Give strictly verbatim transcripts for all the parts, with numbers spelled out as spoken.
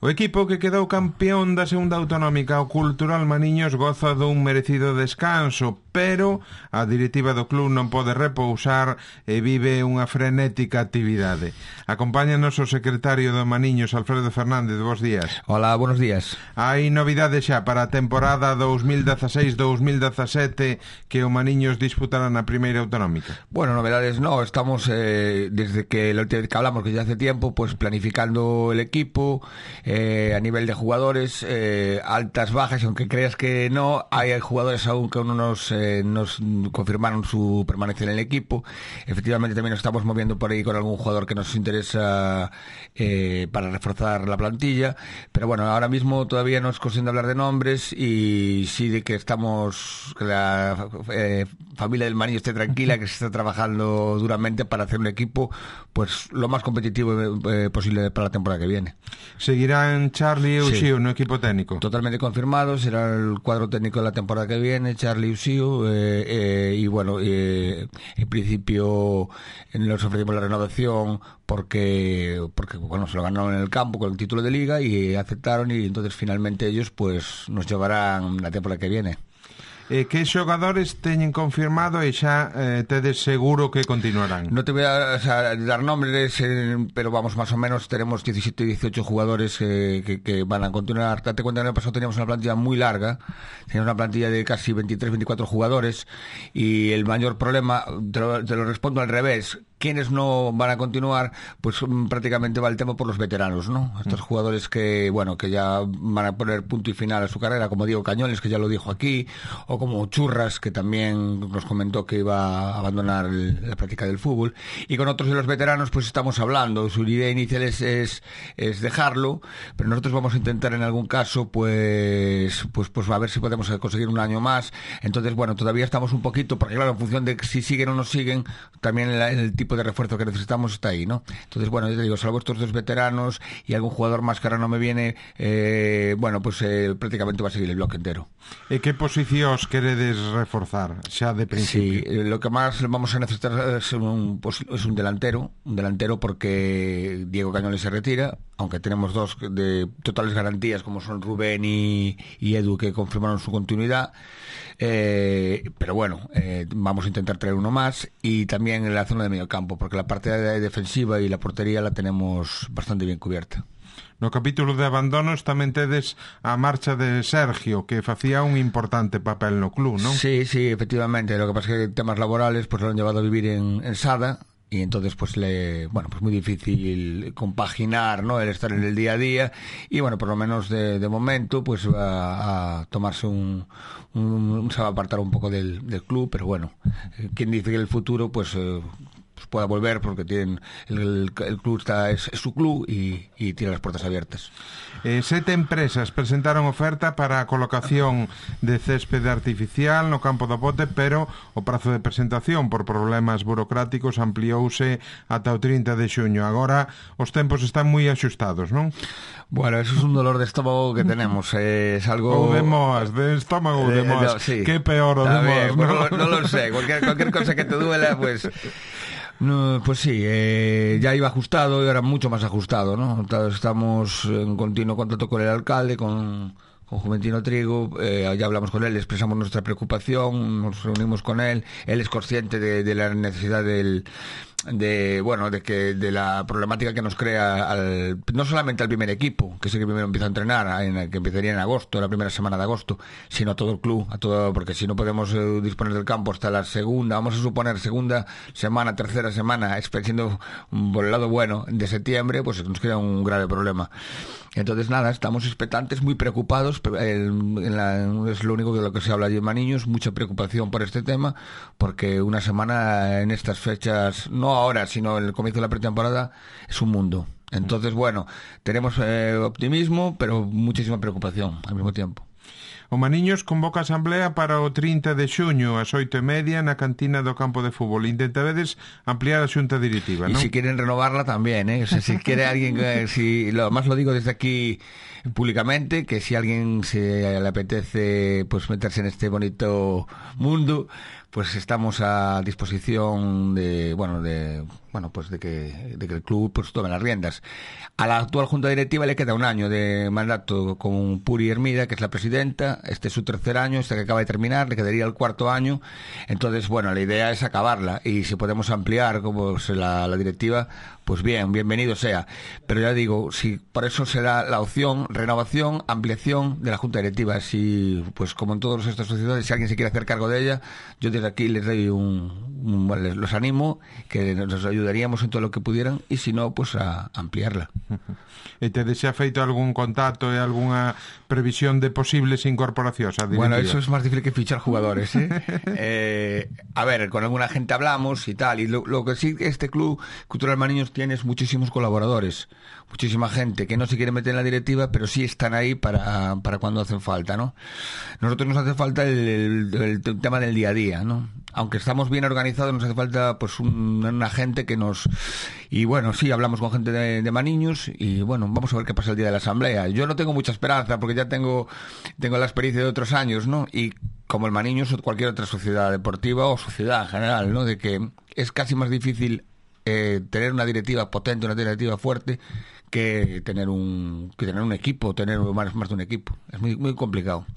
O equipo que quedou campeón da segunda autonómica, o Cultural Maniños, goza dun merecido descanso, pero a directiva do club non pode repousar e vive unha frenética actividade. Acompáñanos o secretario do Maniños, Alfredo Fernández. Bos días. Hola, buenos días. Hai novidades xa para a temporada dous mil dezaseis dous mil dezasete que o Maniños disputará na primeira autonómica. Bueno, novedades no, estamos eh, desde que la última vez que hablamos, que ya hace tiempo, pues planificando el equipo. Eh, a nivel de jugadores, eh, altas, bajas, aunque creas que no, hay jugadores aún que aún nos, eh, nos confirmaron su permanencia en el equipo. Efectivamente también nos estamos moviendo por ahí con algún jugador que nos interesa eh, para reforzar la plantilla, pero bueno, ahora mismo todavía no es cuestión de hablar de nombres y sí de que estamos, que la eh, familia del Maniño esté tranquila, que se está trabajando duramente para hacer un equipo pues lo más competitivo eh, posible para la temporada que viene. Seguirá en Charlie Usiu, sí, no equipo técnico. Totalmente confirmado, será el cuadro técnico de la temporada que viene, Charlie Usiu, eh, eh, y bueno, eh, en principio nos ofrecimos la renovación porque porque bueno, se lo ganaron en el campo con el título de liga y aceptaron, y entonces finalmente ellos pues nos llevarán la temporada que viene. Eh, que xogadores teñen confirmado e xa eh, tedes seguro que continuarán? No te voy a, o sea, dar nombres, eh, pero vamos, más o menos tenemos diecisiete, dieciocho jugadores eh, que, que van a continuar. Date cuenta que el año pasado teníamos una plantilla muy larga, teníamos una plantilla de casi veintitrés, veinticuatro jugadores, y el mayor problema, te lo, te lo respondo al revés, quienes no van a continuar, pues prácticamente va el tema por los veteranos, ¿no? Estos jugadores que, bueno, que ya van a poner punto y final a su carrera, como Diego Cañones, que ya lo dijo aquí, o como Churras, que también nos comentó que iba a abandonar el, la práctica del fútbol. Y con otros de los veteranos, pues estamos hablando. Su idea inicial es, es, es dejarlo, pero nosotros vamos a intentar en algún caso, pues, pues, pues a ver si podemos conseguir un año más. Entonces, bueno, todavía estamos un poquito, porque claro, en función de si siguen o no siguen, también el, el tipo de refuerzo que necesitamos está ahí, ¿no? Entonces, bueno, yo te digo, salvo estos dos veteranos y algún jugador más que ahora no me viene, eh, bueno, pues eh, prácticamente va a seguir el bloque entero. ¿Y qué posicións queredes reforzar xa de principio? Sí, lo que más vamos a necesitar es un, pues, es un delantero, un delantero porque Diego Cañones se retira, aunque tenemos dos de totales garantías como son Rubén y, y Edu, que confirmaron su continuidad. Eh, pero bueno, eh, vamos a intentar traer uno más, y también en la zona de medio campo, porque la parte de defensiva y la portería la tenemos bastante bien cubierta. No capítulo de abandonos tamén tedes a marcha de Sergio, que facía un importante papel no club, ¿non? Sí, sí, efectivamente. Lo que pasa es que temas laborales pues lo han llevado a vivir en, en Sada, y entonces pues le bueno pues muy difícil compaginar, ¿no?, el estar en el día a día, y bueno, por lo menos de, de momento pues va a tomarse un, un se va a apartar un poco del, del club, pero bueno, quien dice que el futuro pues eh, pues pueda volver, porque tienen el, el, el club está es, es su club y, y tiene las puertas abiertas. Eh, sete empresas presentaron oferta para a colocación de céspede artificial no campo do Bote, pero o prazo de presentación por problemas burocráticos ampliouse ata o trinta de xuño. Agora os tempos están moi axustados, non? Bueno, eso es un dolor de estómago que tenemos. Eh, es algo... O de moas, de estómago ou de moas. Eh, no, sí. Qué peor o de moas, ¿no? Pues no, no lo sé. Cualquier, cualquier cosa que te duela, pues... No, pues sí, eh, ya iba ajustado y ahora mucho más ajustado, ¿no? Estamos en continuo contacto con el alcalde, con, con Juventino Trigo, eh, ya hablamos con él, le expresamos nuestra preocupación, nos reunimos con él, él es consciente de, de la necesidad del... de bueno de que de la problemática que nos crea al, no solamente al primer equipo, que es el que primero empieza a entrenar, en, que empezaría en agosto, la primera semana de agosto, sino a todo el club, a todo, porque si no podemos eh, disponer del campo hasta la segunda, vamos a suponer segunda semana, tercera semana, siendo por el lado bueno de septiembre, pues nos crea un grave problema. Entonces nada, estamos expectantes, muy preocupados, en, en la, es lo único de lo que se habla allí en Maniños, mucha preocupación por este tema, porque una semana en estas fechas, no ahora, sino en el comienzo de la pretemporada, es un mundo. Entonces, bueno, tenemos eh, optimismo, pero muchísima preocupación al mismo tiempo. O Maniños convoca a asamblea para o trinta de xuño ás oito e media na cantina do campo de fútbol. Intentaredes ampliar a xunta directiva, ¿no? Y si quieren renovarla también, ¿eh? O sea, si quiere alguien, eh, si lo más lo digo desde aquí públicamente, que si alguien se le apetece pues meterse en este bonito mundo, pues estamos a disposición de, bueno, de, bueno, pues de que, de que el club pues tome las riendas. A la actual junta directiva le queda un año de mandato con Puri Hermida, que es la presidenta. Este es su tercer año, este que acaba de terminar, le quedaría el cuarto año. Entonces, bueno, la idea es acabarla, y si podemos ampliar como la, la directiva, pues bien, bienvenido sea. Pero ya digo, si por eso será la opción, renovación, ampliación de la junta directiva. Si, pues como en todas estas sociedades, si alguien se quiere hacer cargo de ella, yo desde aquí les doy un, un les, los animo, que nos ayudaríamos en todo lo que pudieran, y si no, pues a ampliarla. E te xa feito algún contacto e algunha previsión de posibles incorporacións a directiva? Bueno, eso es más difícil que fichar jugadores, ¿eh? eh a ver, con alguna gente hablamos y tal, y lo, lo que sí que este club Cultural Maniños tiene es muchísimos colaboradores, muchísima gente que no se quiere meter en la directiva, pero sí están ahí para, para cuando hacen falta, ¿no? Nosotros nos hace falta el, el, el tema del día a día, ¿no? Aunque estamos bien organizados, nos hace falta pues un, una gente que nos... Y bueno, sí, hablamos con gente de, de Maniños, y bueno, vamos a ver qué pasa el día de la asamblea. Yo no tengo mucha esperanza, porque ya tengo, tengo la experiencia de otros años, ¿no? Y como el Maniños o cualquier otra sociedad deportiva o sociedad en general, ¿no? De que es casi más difícil eh, tener una directiva potente, una directiva fuerte, que tener un que tener un equipo, tener más, más de un equipo. Es muy, muy complicado.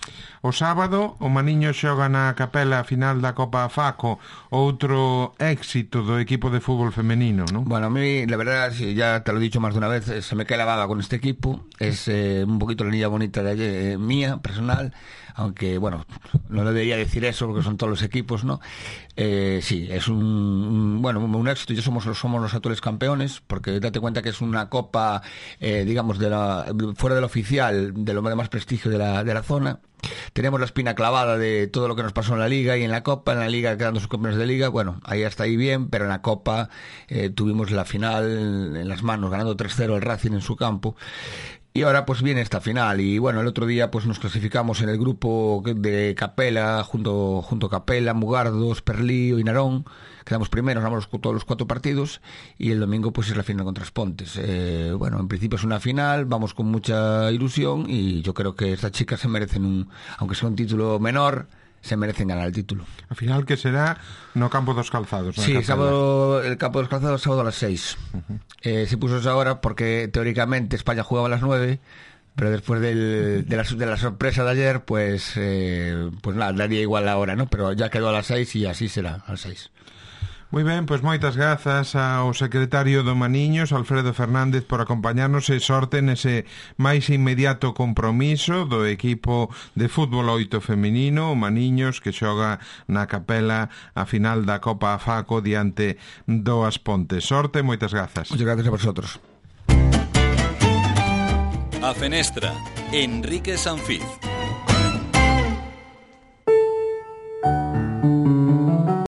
O sábado o Maniños xoga na Capela a final da Copa Faco, outro éxito do equipo de fútbol femenino, ¿no? Bueno, a mí, la verdad, ya te lo he dicho más de una vez, se me cae la baba con este equipo. Es eh, un poquito la niña bonita de ayer, eh, mía, personal, aunque, bueno, no debería decir eso porque son todos los equipos, ¿no? Eh, sí, es un, un bueno un éxito. Ya somos, somos los actuales campeones, porque date cuenta que es una copa, eh, digamos, de la, fuera del oficial, de lo de más prestigio de la, de la zona. Tenemos la espina clavada de todo lo que nos pasó en la Liga y en la Copa. En la Liga quedando subcampeones de Liga, bueno, ahí hasta ahí bien, pero en la Copa eh, tuvimos la final en las manos, ganando tres cero el Racing en su campo. Y ahora pues viene esta final, y bueno, el otro día pues nos clasificamos en el grupo de Capela, junto, junto a Capela, Mugardos, Perlío y Narón. Quedamos primeros, ganamos todos los cuatro partidos, y el domingo pues es la final contra Espontes. Eh, bueno, en principio es una final, vamos con mucha ilusión, y yo creo que estas chicas se merecen un, aunque sea un título menor, se merecen ganar el título. Al final, que será no Campo dos Calzados. Sí, sábado, el Campo dos Calzados, sábado a las seis. Uh-huh. Eh, se puso eso ahora porque teóricamente España jugaba a las nueve, pero después del, de, la, de la sorpresa de ayer, pues eh, pues nada, daría igual la hora, ¿no? Pero ya quedó a las seis y así será, a las seis. Moi ben, pois moitas grazas ao secretario do Maniños, Alfredo Fernández, por acompañarnos, e sorte nese máis inmediato compromiso do equipo de fútbol oito feminino, o Maniños, que xoga na Capela a final da Copa Faco diante do Aspontes. Sorte, moitas grazas. Moitas grazas a vosotros. A Fenestra, Enrique Sanfiz.